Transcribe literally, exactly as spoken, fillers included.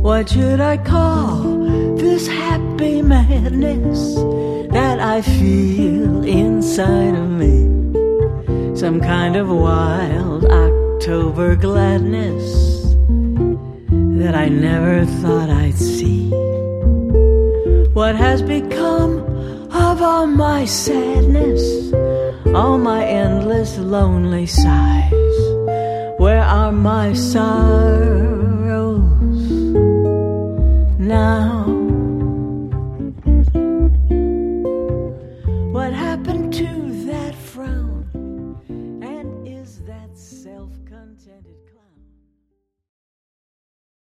What should I call this happy madness that I feel inside of me? Some kind of wild October gladness that I never thought I'd see. What has become of all my sadness, all my endless lonely sighs? Where are my sorrows?